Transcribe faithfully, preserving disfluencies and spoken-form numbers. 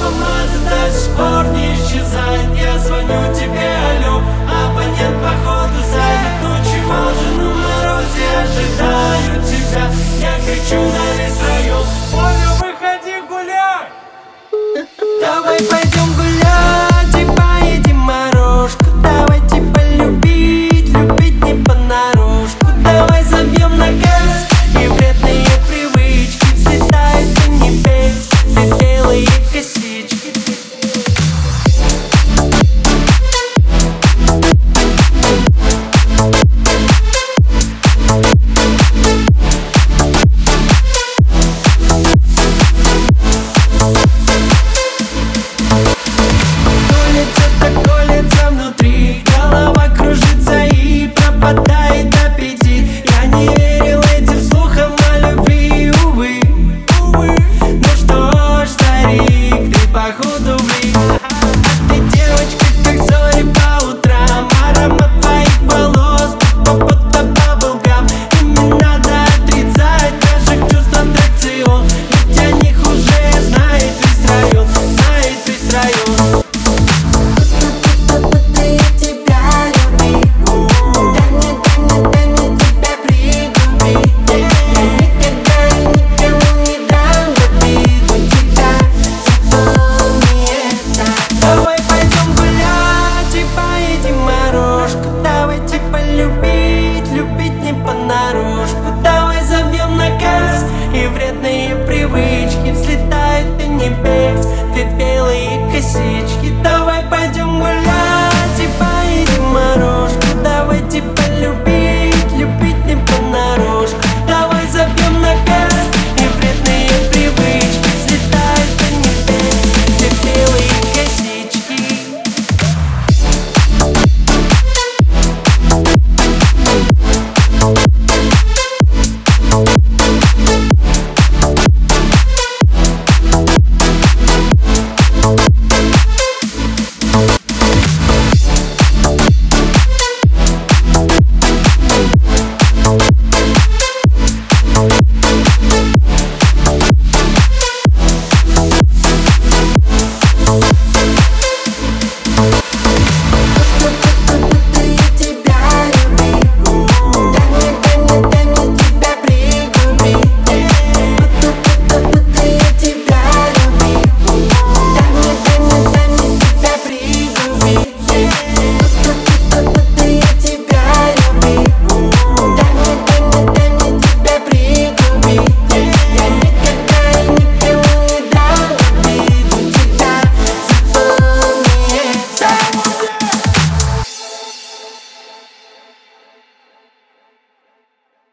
маза до сих пор не исчезает. Я звоню тебе, алло, абонент походу занят. Ну чего же на морозе ожидаю тебя? Я кричу на весь район: Оля, выходи гулять! Давай пойдем гулять и поедем морожку. Давайте полюбить, любить не понарошку. Давай забьем на газ, и вредные привычки взлетают до небес, две белые косички. Внутри голова кружится и пропадает аппетит. Я не верил этим слухам о любви, увы, увы. Ну что ж, старик, ты походу влип. А ты девочка, как зори по утрам. Аромат твоих волос, будто баблгам. И не надо отрицать наших чувств аттракцион. Ведь о них уже знает весь район, знает весь район. Давай забьем на газ, и вредные привычки взлетают до небес, две белые косички.